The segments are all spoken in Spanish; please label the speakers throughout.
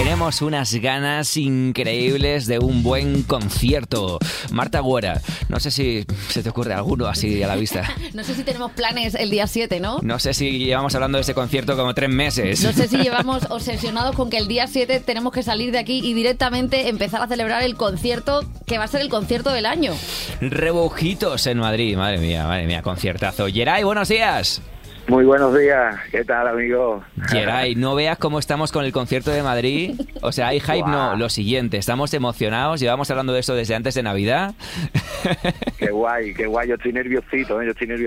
Speaker 1: tenemos unas ganas increíbles de un buen concierto. Marta Güera, no sé si se te ocurre alguno así a la vista.
Speaker 2: No sé si tenemos planes el día 7, ¿no?
Speaker 1: No sé si llevamos hablando de ese concierto como 3 meses.
Speaker 2: No sé si llevamos obsesionados con que el día 7 tenemos que salir de aquí y directamente empezar a celebrar el concierto que va a ser el concierto del año.
Speaker 1: Rebujitos en Madrid, madre mía, conciertazo. Yeray, buenos días.
Speaker 3: Muy buenos días, ¿qué tal, amigo?
Speaker 1: Yeray, no veas cómo estamos con el concierto de Madrid. O sea, hay hype, no, lo siguiente, estamos emocionados, llevamos hablando de eso desde antes de Navidad.
Speaker 3: Qué guay, yo estoy nerviosito,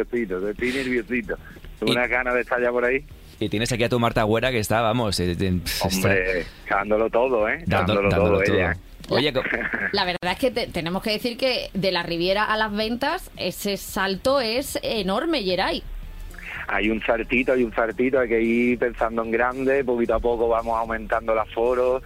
Speaker 3: Tengo unas ganas de estar ya por ahí.
Speaker 1: Y tienes aquí a tu Marta Güera que está, vamos...
Speaker 3: Hombre, dándolo todo,
Speaker 1: Dándolo todo.
Speaker 3: ella.
Speaker 1: Oye,
Speaker 2: la verdad es que tenemos que decir que de la Riviera a las Ventas, ese salto es enorme, Yeray.
Speaker 3: Hay un saltito, hay que ir pensando en grande, poquito a poco vamos aumentando el aforo,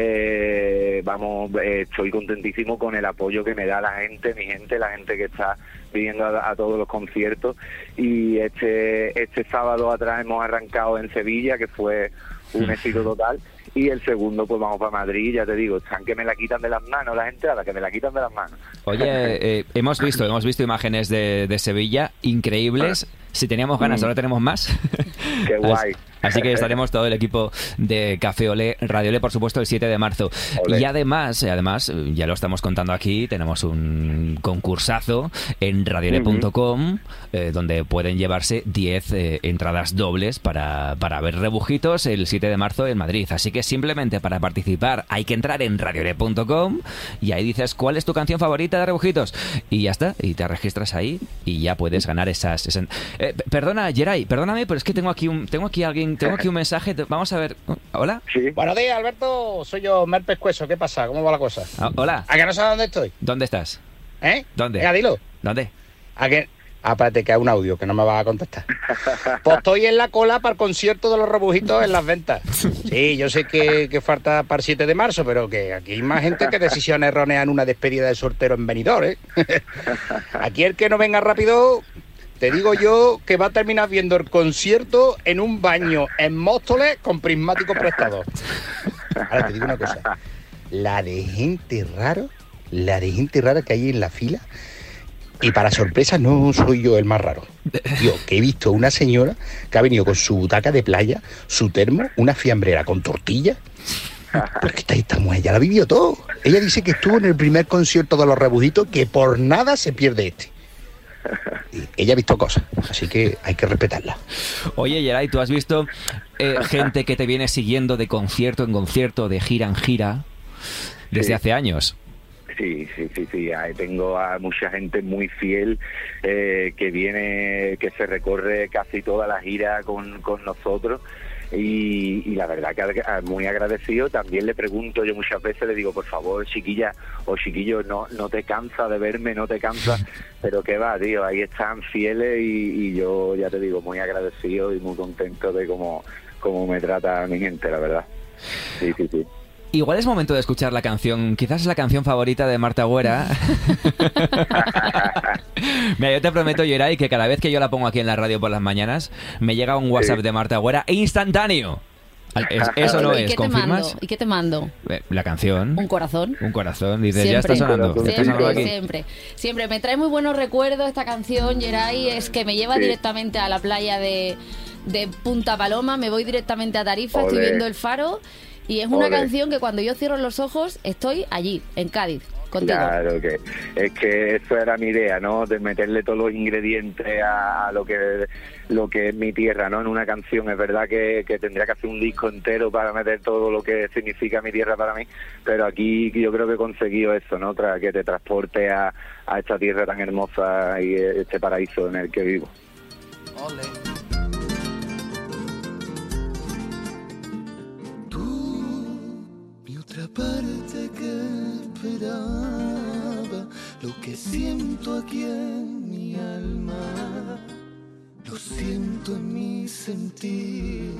Speaker 3: estoy contentísimo con el apoyo que me da la gente que está viniendo a todos los conciertos, y este sábado atrás hemos arrancado en Sevilla, que fue un éxito total, y el segundo pues vamos para Madrid, ya te digo, están que me la quitan de las manos la entrada, que me la quitan de las manos.
Speaker 1: Oye, hemos visto imágenes de Sevilla increíbles. Si teníamos ganas, ahora tenemos más.
Speaker 3: Qué guay.
Speaker 1: Así que estaremos todo el equipo de Café Olé, Radio Olé, por supuesto, el 7 de marzo. Olé. Y además, ya lo estamos contando aquí, tenemos un concursazo en radioolé.com, donde pueden llevarse 10 entradas dobles para ver Rebujitos el 7 de marzo en Madrid. Así que simplemente para participar hay que entrar en radioolé.com y ahí dices cuál es tu canción favorita de Rebujitos. Y ya está, y te registras ahí y ya puedes ganar esas... perdona, Yeray, perdóname, pero es que tengo aquí un mensaje. Vamos a ver. ¿Hola?
Speaker 4: Sí. Buenos días, Alberto. Soy yo, Mer Pescuezo. ¿Qué pasa? ¿Cómo va la cosa?
Speaker 1: Hola.
Speaker 4: ¿A que no sabes dónde estoy?
Speaker 1: ¿Dónde estás?
Speaker 4: ¿Dónde? Venga, dilo.
Speaker 1: ¿Dónde?
Speaker 4: ¿A qué? Espérate, que hay un audio que no me va a contestar. Pues estoy en la cola para el concierto de los Rebujitos en Las Ventas. Sí, yo sé que falta para el 7 de marzo, pero que aquí hay más gente que decisiones erróneas en una despedida de soltero en Benidorm, ¿eh? Aquí el que no venga rápido... Te digo yo que va a terminar viendo el concierto en un baño en Móstoles con prismático prestado. Ahora te digo una cosa. La de gente rara que hay en la fila. Y para sorpresa no soy yo el más raro. Tío, que he visto una señora que ha venido con su butaca de playa, su termo, una fiambrera con tortilla. Pero es que esta mujer ya la vivió todo. Ella dice que estuvo en el primer concierto de los Rebujitos, que por nada se pierde este. Ella ha visto cosas, así que hay que respetarla.
Speaker 1: Oye, Yeray, ¿tú has visto gente que te viene siguiendo de concierto en concierto, de gira en gira, desde hace años?
Speaker 3: Sí. Ahí tengo a mucha gente muy fiel que viene, que se recorre casi toda la gira con nosotros. Y la verdad que muy agradecido. También le pregunto, yo muchas veces le digo, por favor, chiquilla o chiquillo, no te cansa de verme, no te cansa, pero qué va, tío, ahí están fieles y yo ya te digo, muy agradecido y muy contento de cómo me trata mi gente, la verdad. Sí.
Speaker 1: Igual es momento de escuchar la canción, quizás es la canción favorita de Marta Güera. Mira, yo te prometo, Yeray, que cada vez que yo la pongo aquí en la radio por las mañanas, me llega un WhatsApp de Marta Güera instantáneo. Eso no es, ¿confirmas?
Speaker 2: ¿Y qué te mando?
Speaker 1: La canción.
Speaker 2: Un corazón.
Speaker 1: Dices, ya está sonando.
Speaker 2: Siempre. Me trae muy buenos recuerdos esta canción, Yeray, es que me lleva directamente a la playa de Punta Paloma, me voy directamente a Tarifa, estoy viendo el faro. Y es una canción que cuando yo cierro los ojos estoy allí, en Cádiz, contigo.
Speaker 3: Claro, que es que eso era mi idea, ¿no? De meterle todos los ingredientes a lo que es mi tierra, ¿no? En una canción. Es verdad que tendría que hacer un disco entero para meter todo lo que significa mi tierra para mí, pero aquí yo creo que he conseguido eso, ¿no? Que te transporte a esta tierra tan hermosa y este paraíso en el que vivo.
Speaker 5: Ole. Otra parte que esperaba, lo que siento aquí en mi alma, lo siento en mi sentir.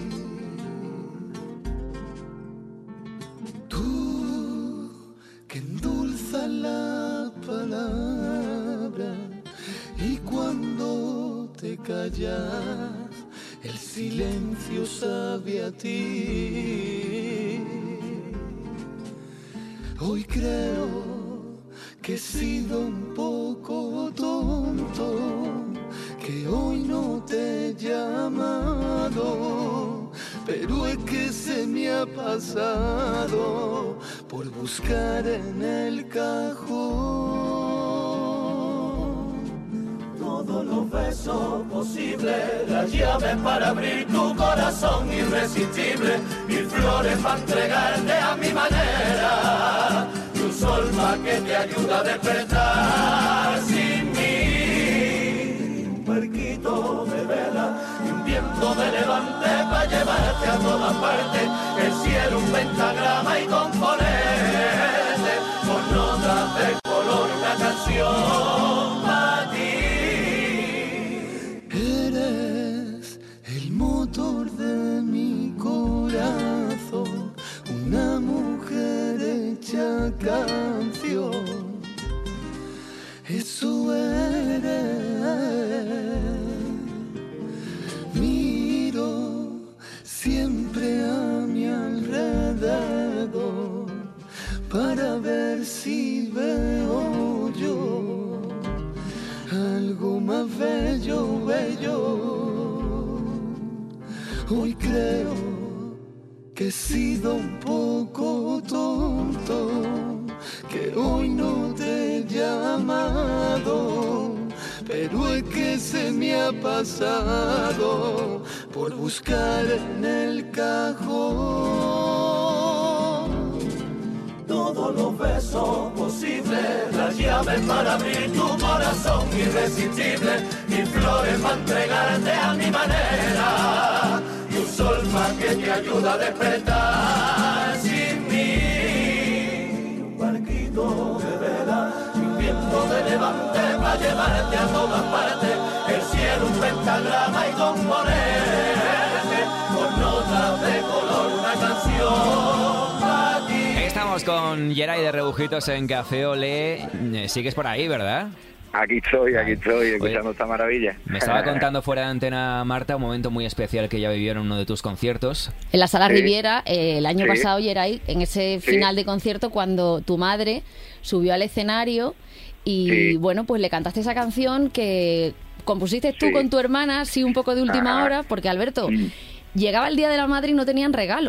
Speaker 5: Tú que endulzas la palabra y cuando te callas el silencio sabe a ti. Hoy creo que he sido un poco tonto, que hoy no te he llamado, pero es que se me ha pasado por buscar en el cajón todos los besos posibles, las llaves para abrir tu corazón irresistible, mil flores para entregarte a mi manera, y un sol más que te ayuda a despertar sin mí, un barquito de vela y un viento de levante para llevarte a todas partes, el cielo un pentagrama y componerte con notas de color una canción para ti. Eres el motor de mi corazón, una mujer hecha canción, eso eres. Miro siempre a mi alrededor para ver si veo yo algo más bello, bello. Hoy creo que he sido un poco tonto, que hoy no te he llamado, pero es que se me ha pasado por buscar en el cajón todos los besos posibles, las llaves para abrir tu corazón irresistible, mil flores para entregarte a mi manera, y un sol más que te ayuda a despertar sin mí, un barquito de vela y un viento de levante para llevarte a todas partes, el cielo un pentagrama y componerte con notas de color una canción para ti.
Speaker 1: Estamos con Geray de Rebujitos en Café Olé. Sigues por ahí, ¿verdad?
Speaker 3: Aquí estoy, escuchando esta maravilla.
Speaker 1: Me estaba contando fuera de antena, Marta, un momento muy especial que ya vivieron en uno de tus conciertos.
Speaker 2: En la Sala Riviera, el año pasado, Geray, en ese final de concierto, cuando tu madre subió al escenario y, bueno, pues le cantaste esa canción que compusiste tú con tu hermana, así un poco de última hora, porque, Alberto, llegaba el Día de la Madre y no tenían regalo.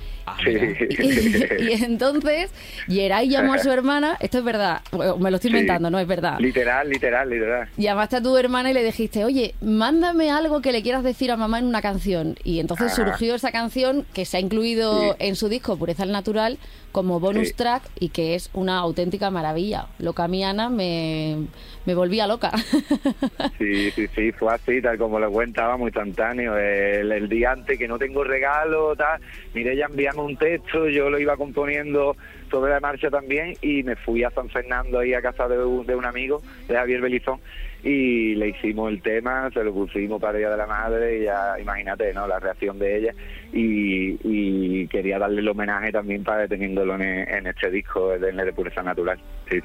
Speaker 2: Y entonces Geray llamó a su hermana, esto es verdad, me lo estoy inventando, no es verdad.
Speaker 3: Literal.
Speaker 2: Llamaste a tu hermana y le dijiste, oye, mándame algo que le quieras decir a mamá en una canción. Y entonces surgió esa canción que se ha incluido en su disco Pureza al Natural como bonus track y que es una auténtica maravilla. Loca mi Ana, me volvía loca.
Speaker 3: Sí, fue así, tal como lo cuentaba, muy instantáneo. El día antes que no tengo regalo, tal, miré, ya enviamos un texto, yo lo iba componiendo sobre la marcha también y me fui a San Fernando ahí a casa de un amigo, de Javier Belizón, y le hicimos el tema, se lo pusimos para el Día de la Madre y ya imagínate, ¿no?, la reacción de ella, y quería darle el homenaje también para teniéndolo en este disco de Pureza Natural. Sí.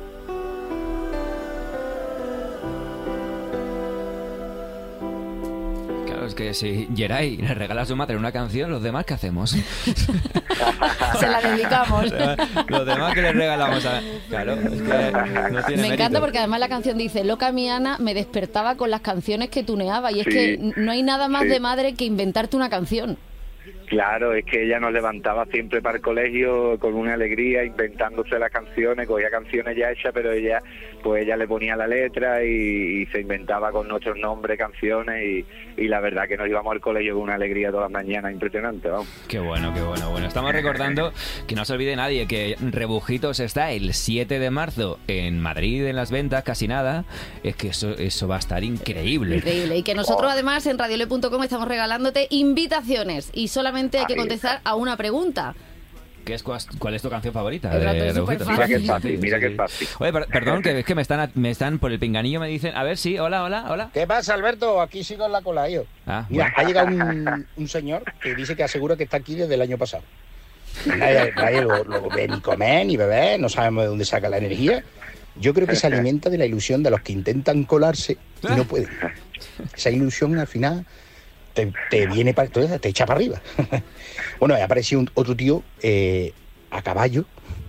Speaker 1: Es que si Geray le regala a su madre una canción, ¿los demás qué hacemos?
Speaker 2: Se la dedicamos.
Speaker 1: Los demás que le regalamos a... Claro, es que no tiene
Speaker 2: Me encanta porque además la canción dice, Loca mi Ana me despertaba con las canciones que tuneaba, y es que no hay nada más de madre que inventarte una canción.
Speaker 3: Claro, es que ella nos levantaba siempre para el colegio con una alegría, inventándose las canciones, cogía canciones ya hechas, pero ella le ponía la letra y se inventaba con nuestros nombres canciones, y la verdad que nos íbamos al colegio con una alegría todas las mañanas impresionante, vamos.
Speaker 1: Qué bueno. Bueno, estamos recordando que no se olvide nadie que Rebujitos está el 7 de marzo en Madrid, en las ventas, casi nada. Es que eso va a estar increíble.
Speaker 2: Increíble, y que nosotros además en radiole.com estamos regalándote invitaciones y solamente hay que contestar a una pregunta.
Speaker 1: ¿Cuál es tu canción favorita?
Speaker 3: Mira que es fácil.
Speaker 1: Oye, perdón, que es que me están por el pinganillo, me dicen, a ver, sí, hola.
Speaker 4: ¿Qué pasa, Alberto? Aquí sigo en la cola, yo. Mira, ha llegado un señor que dice que asegura que está aquí desde el año pasado. Nadie lo ve ni comer ni beber, no sabemos de dónde saca la energía. Yo creo que se alimenta de la ilusión de los que intentan colarse y no pueden. Esa ilusión al final te viene para, te echa para arriba. Bueno, ha aparecido otro tío a caballo,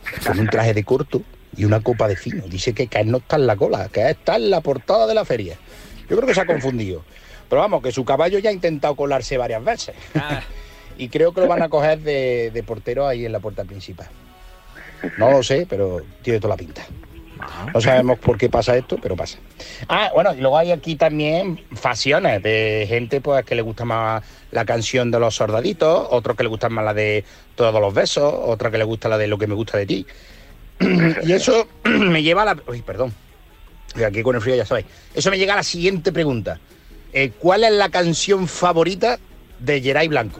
Speaker 4: con un traje de corto y una copa de fino. Dice que no está en la cola, que está en la portada de la feria. Yo creo que se ha confundido. Pero vamos, que su caballo ya ha intentado colarse varias veces. Y creo que lo van a coger de portero ahí en la puerta principal. No lo sé, pero tiene toda la pinta. No sabemos por qué pasa esto, pero pasa. Bueno, y luego hay aquí también facciones de gente pues que le gusta más la canción de los soldaditos, otros que le gustan más la de Todos los besos, otra que le gusta la de Lo que me gusta de ti. Y eso me lleva a la... Uy, perdón. Aquí con el frío ya sabéis. Eso me llega a la siguiente pregunta. ¿Cuál es la canción favorita de Geray Blanco?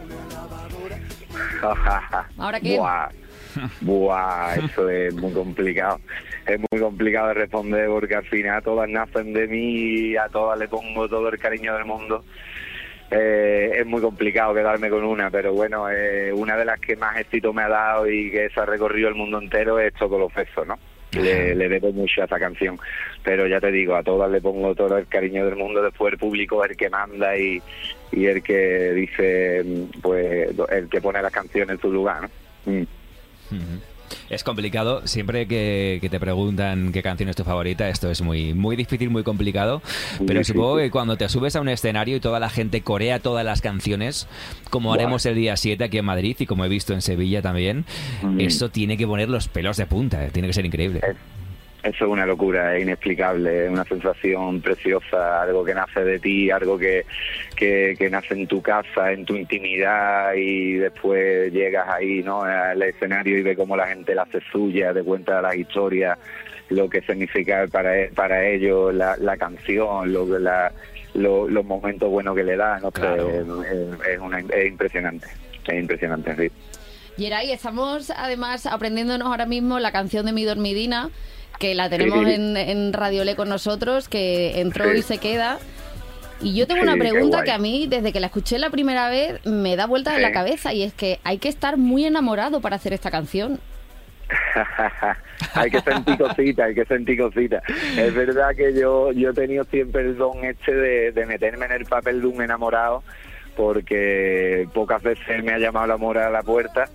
Speaker 2: ¿Ahora qué?
Speaker 3: Buah, eso es muy complicado. Es muy complicado de responder porque al final todas nacen de mí y a todas le pongo todo el cariño del mundo. Es muy complicado quedarme con una, pero bueno, una de las que más éxito me ha dado y que se ha recorrido el mundo entero es Todos los besos, ¿no? Le debo mucho a esa canción, pero ya te digo, a todas le pongo todo el cariño del mundo. Después el público es el que manda y el que dice, pues el que pone las canciones en su lugar, ¿no?
Speaker 1: Es complicado, siempre que te preguntan qué canción es tu favorita, esto es muy, muy difícil, muy complicado, pero supongo que cuando te subes a un escenario y toda la gente corea todas las canciones, como haremos el día 7 aquí en Madrid y como he visto en Sevilla también, eso tiene que poner los pelos de punta, tiene que ser increíble.
Speaker 3: Eso es una locura, es inexplicable, es una sensación preciosa, algo que nace de ti, algo que nace en tu casa, en tu intimidad, y después llegas ahí, ¿no?, al escenario y ves cómo la gente la hace suya, te cuenta las historias, lo que significa para ellos la canción, los momentos buenos que le da, no sé, claro. Es impresionante, sí.
Speaker 2: Geray, estamos además aprendiéndonos ahora mismo la canción de Mi Dormidina, que la tenemos en Radio Le con nosotros, que entró y se queda. Y yo tengo una pregunta que a mí, desde que la escuché la primera vez, me da vueltas en la cabeza, y es que hay que estar muy enamorado para hacer esta canción.
Speaker 3: Hay que sentir cositas. Es verdad que yo he tenido siempre el don de meterme en el papel de un enamorado, porque pocas veces me ha llamado el amor a la puerta.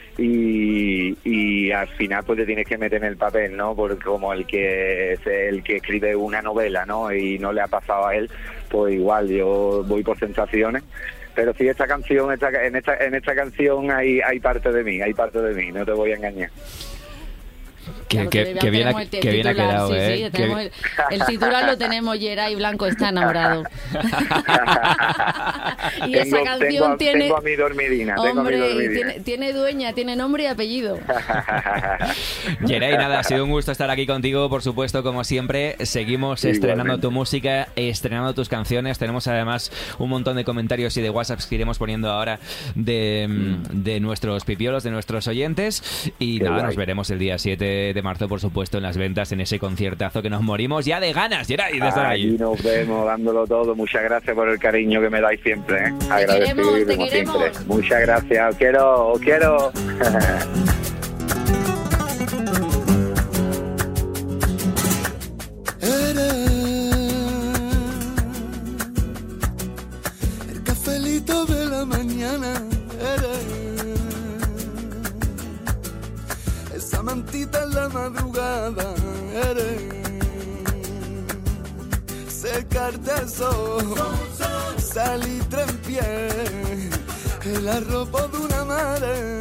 Speaker 3: Y al final pues te tienes que meter en el papel, ¿no? Porque como el que escribe una novela, ¿no? Y no le ha pasado a él, pues igual yo voy por sensaciones. Pero sí, esta canción, en esta canción hay parte de mí, no te voy a engañar.
Speaker 1: Que bien ha quedado,
Speaker 2: sí, el titular lo tenemos, Geray Blanco está enamorado. Y esa canción tengo
Speaker 3: a Mi Dormidina.
Speaker 2: Hombre, tiene dueña, tiene nombre y apellido.
Speaker 1: Geray, nada, ha sido un gusto estar aquí contigo, por supuesto, como siempre. Seguimos estrenando tu música, estrenando tus canciones. Tenemos además un montón de comentarios y de WhatsApps que iremos poniendo ahora de nuestros pipiolos, de nuestros oyentes. Y nada, nos veremos el día 7 de marzo, por supuesto, en las ventas, en ese conciertazo que nos morimos ya de ganas, Geray, de estar ahí.
Speaker 3: Y nos vemos dándolo todo. Muchas gracias por el cariño que me dais siempre, ¿eh? Agradecido como siempre. Muchas gracias, os quiero.
Speaker 5: El cafelito de la mañana, esa mantita en la madrugada, secarte el sol, salitre en pie, la ropa de una madre,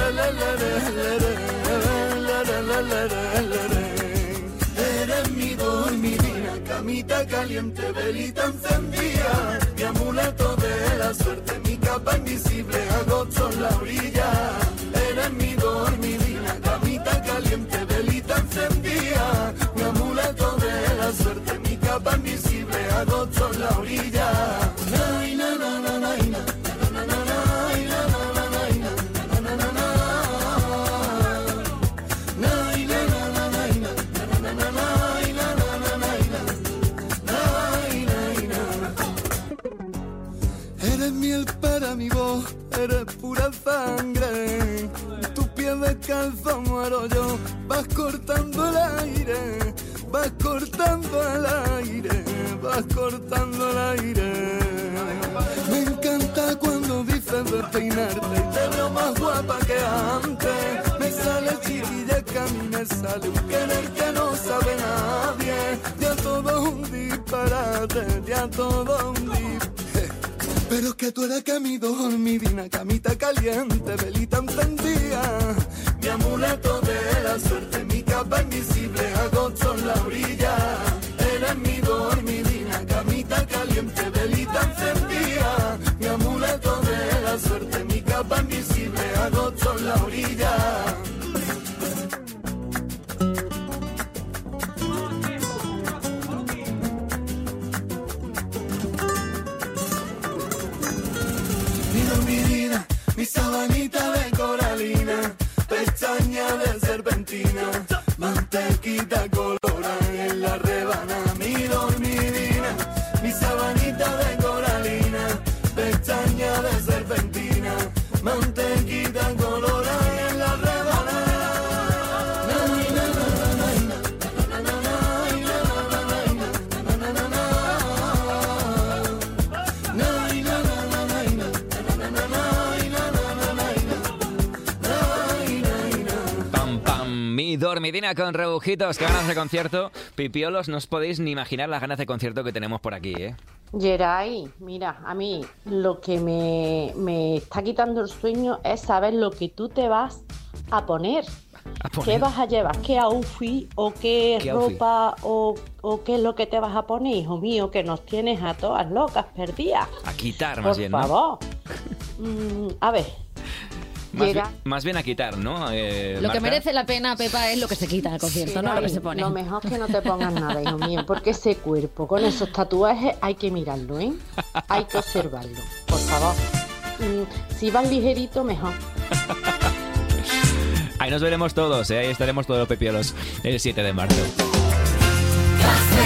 Speaker 5: eres mi dormidina, camita caliente, velita encendida, mi amuleto de la suerte, mi capa invisible, agosto en la orilla, eres mi dormidina, camita caliente, velita encendida, mi amuleto de la suerte, mi capa invisible, agosto en la orilla. Nay, na, na, na, nay, na, na, na, na, nay, na, na, na, nay, na, na, na, na, na. Nay, na, na, na, nay, na, na, na, na, nay, na, na, na, nay, na, nay, nay, na. Eres miel para mi voz, eres pura sangre, tu piel descalzo muero yo, vas cortando el aire, vas cortando el aire, vas cortando el aire. Me encanta cuando dices despeinarte y te veo más guapa que antes. Me sale chiquilla que a mí me sale un querer que no sabe nadie. Ya todo un disparate, ya todo un disparate. Pero es que tú eres que mi dormidina, camita caliente, velita encendida, mi amuleto de la suerte, mi capa invisible, agosto en la orilla. Eres mi dormidina, camita caliente, velita encendida, mi amuleto de la suerte, mi capa invisible, agosto en la orilla. Mi sabanita de coralina, pestaña de serpentina, mantequita colorada en la rebana, mi dormidina. Mi sabanita de coralina, pestaña de serpentina, mantequita colorada en la rebana.
Speaker 1: Mi dormidina con rebujitos, qué ganas de concierto. Pipiolos, no os podéis ni imaginar las ganas de concierto que tenemos por aquí, ¿eh?
Speaker 6: Geray, mira, a mí lo que me está quitando el sueño es saber lo que tú te vas a poner. ¿Qué vas a llevar? ¿Qué outfit o qué ropa o qué es lo que te vas a poner, hijo mío? Que nos tienes a todas locas, perdidas.
Speaker 1: A quitar, más bien,
Speaker 6: ¿no? Por favor. A ver.
Speaker 1: Más bien a quitar, ¿no?
Speaker 2: Lo
Speaker 1: Marta.
Speaker 2: que merece la pena, Pepa, es lo que se quita en el concierto, no lo que se pone.
Speaker 6: Lo mejor es que no te pongas nada, hijo mío, porque ese cuerpo con esos tatuajes hay que mirarlo, ¿eh? Hay que observarlo, por favor. Si vas ligerito, mejor.
Speaker 1: Ahí nos veremos todos, ¿eh? Ahí estaremos todos los pepiolos el 7 de marzo.